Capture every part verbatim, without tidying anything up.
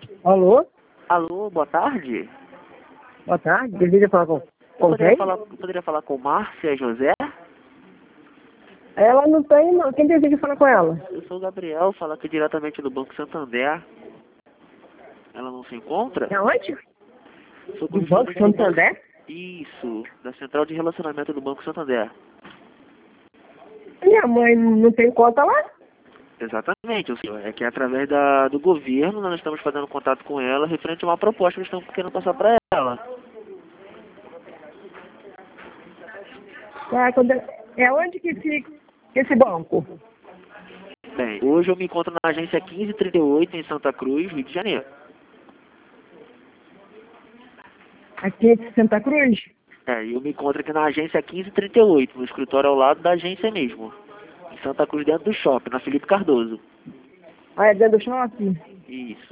Alô? Alô, boa tarde. Boa tarde. Deseja falar com, Eu com poderia quem? falar, eu poderia falar com Márcia José? Ela não tem, não. Quem deseja falar com ela? Eu sou o Gabriel, falo aqui diretamente do Banco Santander. Ela não se encontra? É onde? Sou Do Banco correspondente do Banco... Santander? Isso, da Central de Relacionamento do Banco Santander. Minha mãe não tem conta lá? Exatamente, o senhor. É que através da, do governo nós estamos fazendo contato com ela referente a uma proposta que nós estamos querendo passar para ela. Ah, quando... É onde que fica esse banco? Bem, hoje eu me encontro na agência quinze trinta e oito em Santa Cruz, Rio de Janeiro. Aqui em Santa Cruz? É, eu me encontro aqui na agência quinze trinta e oito, no escritório ao lado da agência mesmo. Em Santa Cruz, dentro do shopping, na Felipe Cardoso. Ah, é dentro do shopping? Isso.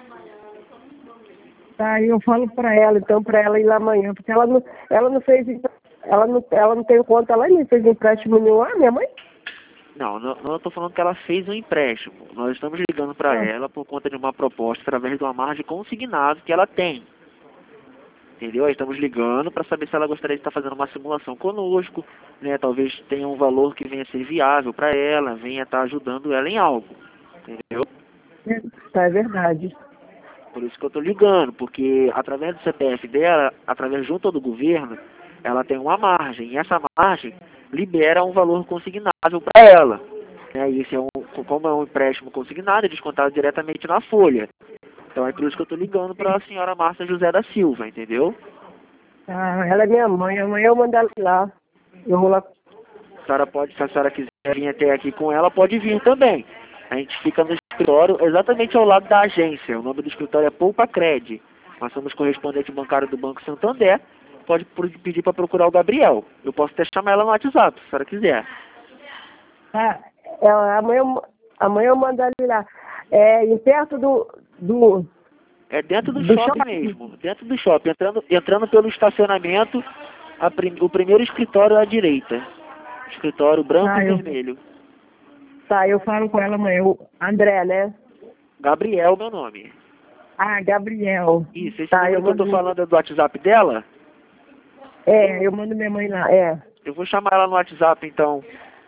Tá, eu falo pra ela, então, pra ela ir lá amanhã, porque ela não, ela não fez, ela não, ela não tem conta lá e nem fez empréstimo nenhum. Ah, minha mãe? Não, não, não estou falando que ela fez um empréstimo. Nós estamos ligando para Ah. ela por conta de uma proposta através de uma margem consignada que ela tem. Entendeu? Aí estamos ligando para saber se ela gostaria de estar fazendo uma simulação conosco, né? Talvez tenha um valor que venha a ser viável para ela, venha estar ajudando ela em algo. Entendeu? É, tá, é verdade. Por isso que eu estou ligando, porque através do C P F dela, através junto do governo, ela tem uma margem, e essa margem libera um valor consignável para ela. Né? E esse é um, como é um empréstimo consignado, é descontado diretamente na folha. Então é por isso que eu estou ligando para a senhora Márcia José da Silva, entendeu? Ah, ela é minha mãe, amanhã eu mando ela ir lá. Eu vou lá. A senhora pode, se a senhora quiser vir até aqui com ela, pode vir também. A gente fica no escritório exatamente ao lado da agência. O nome do escritório é Poupa Cred. Nós somos correspondente bancário do Banco Santander. Pode pedir para procurar o Gabriel. Eu posso até chamar ela no WhatsApp, se a senhora quiser. Tá, é, amanhã, eu- amanhã eu mando ela ir lá. É, em perto do, do, É dentro do, do shopping, shopping. mesmo. Dentro do shopping. Entrando, entrando pelo estacionamento, a prim, o primeiro escritório à direita. Escritório branco Tá, e eu, vermelho. tá, eu falo com ela amanhã. O André, né? Gabriel, meu nome. Ah, Gabriel. Isso, esse Tá, número eu que eu tô mando. falando é do WhatsApp dela? É, eu mando minha mãe lá. É, Eu vou chamar ela no WhatsApp, então.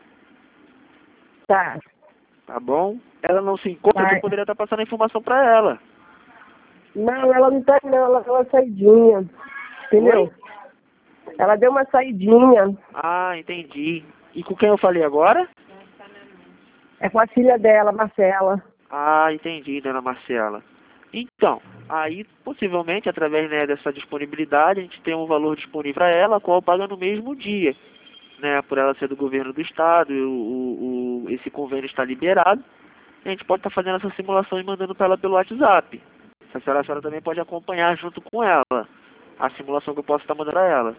tá. Tá bom? Ela não se encontra, Tá. eu poderia estar passando a informação pra ela. Não, ela não tá não, ela deu uma saidinha. Entendeu? Oi? Ela deu uma saidinha. Ah, entendi. E com quem eu falei agora? É com a filha dela, Marcela. Ah, entendi, dona Marcela. Então, aí, possivelmente, através, né, dessa disponibilidade, a gente tem um valor disponível para ela, a qual paga no mesmo dia. Né, por ela ser do governo do estado, o, o, o- esse convênio está liberado. A gente pode estar fazendo essa simulação e mandando para ela pelo WhatsApp. A senhora, a senhora também pode acompanhar junto com ela a simulação que eu posso estar mandando para ela.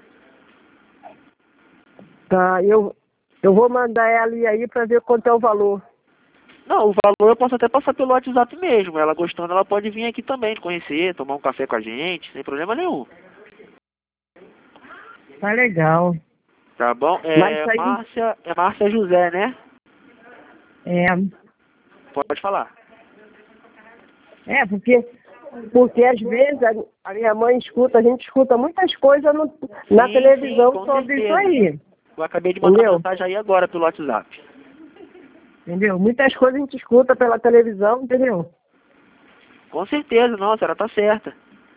Tá, eu, eu vou mandar ela ir aí pra ver quanto é o valor. Não, o valor eu posso até passar pelo WhatsApp mesmo. Ela gostando, ela pode vir aqui também, conhecer, tomar um café com a gente, sem problema nenhum. Tá legal. Tá bom? Mas É isso aí, Márcia, é Márcia José, né? é, Pode falar. é porque, porque às vezes a, a minha mãe escuta, a gente escuta muitas coisas no, na Sim, televisão sim, com sobre isso certeza. aí. Eu acabei de mandar uma Entendeu? mensagem aí agora pelo WhatsApp. Entendeu? Muitas coisas a gente escuta pela televisão, entendeu? Com certeza, não, a senhora tá certa.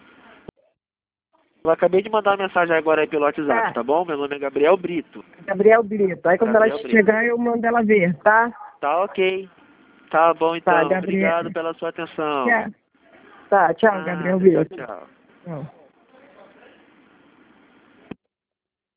Eu acabei de mandar uma mensagem agora aí pelo WhatsApp, Tá. tá bom? Meu nome é Gabriel Brito. Gabriel Brito. Aí quando Gabriel ela Brito. chegar eu mando ela ver, tá? Tá ok. Tá bom então. Tá, Gabriel. Obrigado pela sua atenção. Tchau. Tá, tchau, Ah, Gabriel tchau, Brito. tchau. Tchau.